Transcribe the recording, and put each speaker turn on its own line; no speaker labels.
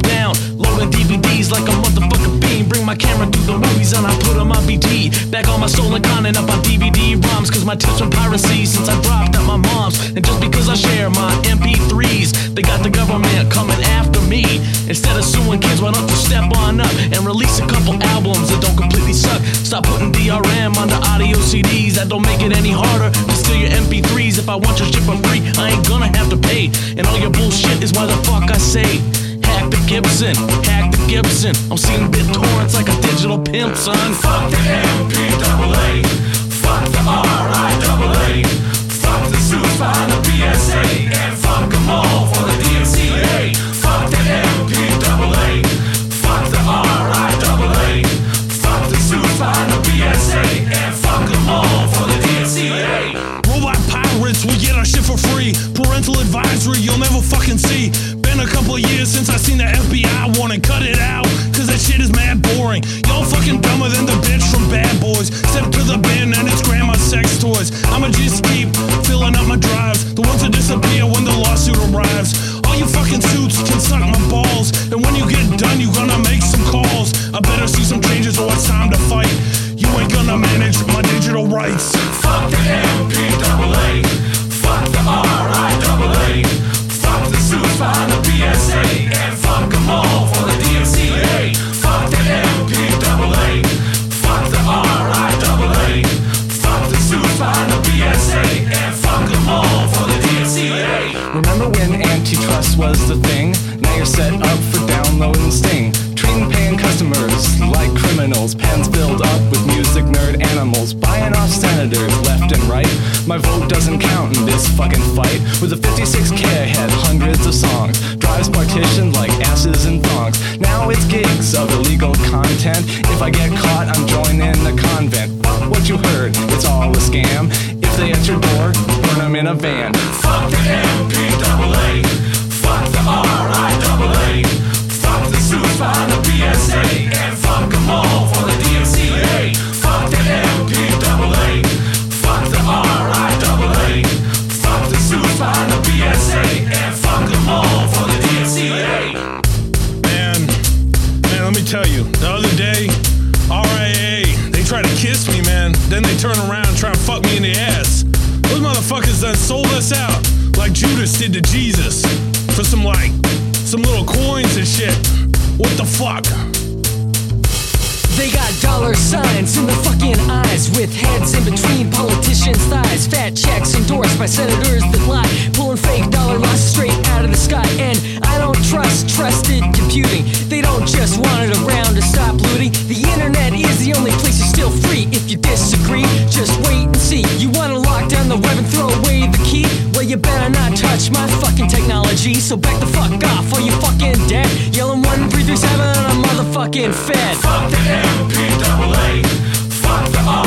down, loading DVDs like a motherfucking fiend. Bring my camera through the movies and I put them on BT. Back all my stolen content up on DVD ROMs, cause my tips from piracy since I dropped at my mom's. And just because I share my MP3s, they got the government coming after me. Instead of suing kids, why don't you step on up and release a couple albums that don't completely suck? Stop putting DRM on the audio CDs, that don't make it any harder to steal your MP3s. If I want your shit for free, I ain't gonna have to pay. And all your bullshit is why the fuck I say hack the Gibson, hack the Gibson. I'm seeing BitTorrents like a digital pimp, son.
Fuck the MPAA, fuck the RIAA, fuck the suits behind the PSA, and fuck them all for the DMCA. Fuck the MPAA, fuck the RIAA, fuck the suits behind the PSA, and fuck them all for the DMCA.
Robot pirates, we get our shit for free. Parental advisory, you'll never fucking see. Been a couple of years since I seen the FBI warning. Cut it out, cause that shit is mad boring. Y'all fucking dumber than the bitch from Bad Boys. Step to the bin and it's grandma's sex toys. I'ma just keep filling up my drives, the ones that disappear when the lawsuit arrives. All you fucking suits can suck my balls, and when you get done you gonna make some calls. I better see some changes or it's time to fight. You ain't gonna manage my digital rights.
Fuck the MPAA, fuck the RIAA, fuck the suits behind the PSA, and fuck them all for the DMCA. Fuck the MPAA, fuck the RIAA, fuck the suits behind the PSA, and fuck them all for the DMCA.
Remember when antitrust was the thing? Now you're set up for download and Sting. Treating paying customers like criminals. Pens filled up with music nerd animals. Buying off senators left and right. My vote doesn't count in this fucking fight. With a 56K ahead, hundreds of songs. Drives partitioned like asses and thongs. Now it's gigs of illegal content. If I get caught, I'm joining the convent. What you heard, it's all a scam. If they at your door, burn them in a van.
Fuck the MPAA, fuck the RIAA, fuck the suits behind the PSA, and fuck them all for the DMCA. Fuck the MPAA, fuck the RIAA, fuck the suits behind the PSA, and fuck them all for the DMCA.
Man, let me tell you, the other day, RIA, they try to kiss me, man. Then they turn around and try to fuck me in the ass. Those motherfuckers done sold us out like Judas did to Jesus for some little coins and shit. What the fuck?
They got dollar signs in the fucking eyes, with heads in between politicians' thighs. Fat checks endorsed by senators that lie, pulling fake dollar loss straight out of the sky. And I don't trust trusted computing. They don't just want it around to stop looting. The internet is the only place you're still free. If you disagree, just wait and see. You wanna lock down the web and throw away the key? Well, you better not touch my fucking technology. So back the fuck off, or you fucking dead. Yelling 1, 3, 3, 7 on a motherfucking Fed.
Fuck the MPAA, fuck the